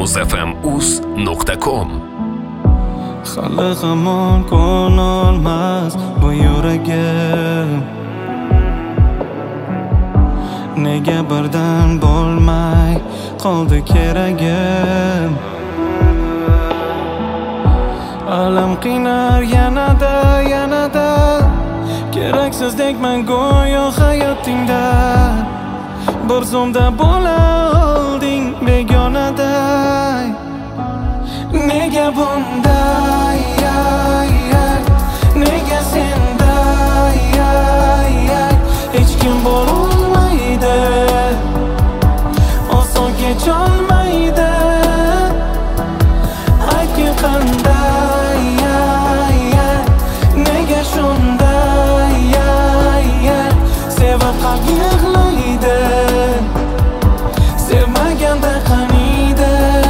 muzfm.uz.com Hali hamon ko'nolmas bu yuragim, nega birdan bo'lmay qoldi keragim. Alam qiynar yanada, keraksizdekman go'yo hayotingda. Bir zumda bo'la olding begonaday. Nega bunday, nega senday, hech kim bo'lmaydi, oson kecholmaydi. Aytgin qanday, nega shunday, sevib qalb yig'laydi, sevmaganda qaniydi.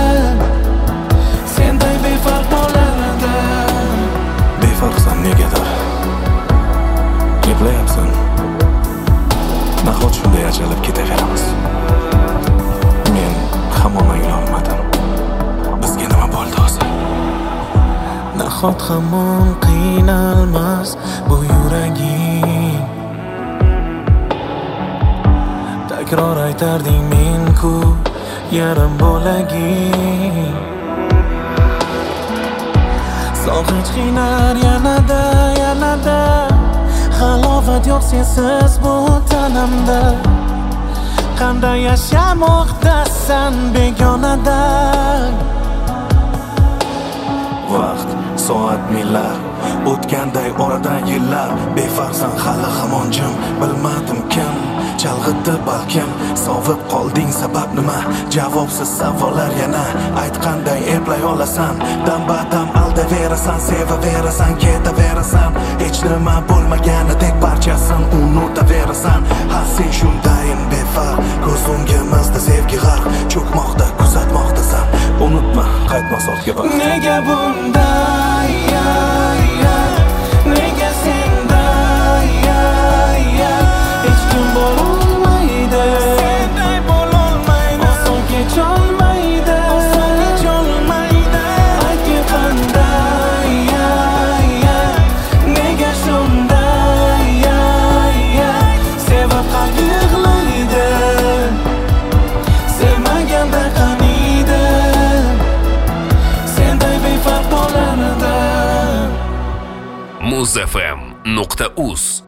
Senday befarq bo'lardi. Befarqsan negadir, yig'layapsan. Nahot shunday achalib ketaveramiz? Men hamon anglolmadim, bizga nima bo'ldi o'zi? Nahot hamon qiynalmas bu yuraging? Takror aytarding men-ku yarim bo'laging. Sog'inch qiynar yanada, halovat yo'q sensiz bu tanamda. Qanday yashamoqdasan begonada? Vaqt, soat, millar o'tganday oradan yillar. Befarqsan hali hamon jim, bilmadim kim chalg'itdi balkim. Sovib qolding, sabab nima? Javobsiz savollar yana. Ayt qanday eplay olasan? Dam-badam aldaverasan, sevaverasan, ketaverasan. Hech nima bo'lmaganidek barchasin unutaverasan. Ha sen shundayin befarq, ko'z o'ngimizda sevgi g'arq. Cho'kmoqda, kuzatmoqdasan. Unutma, qaytmas ortga bak. Nega bunday, nega senday, hech kim bo'lmaydi, oson kecholmaydi. Aytgin qanday, nega shunday, sevib qalb yig'laydi, sevmaganda qaniydi. Senday befarq bo'lardi. muzfm.uz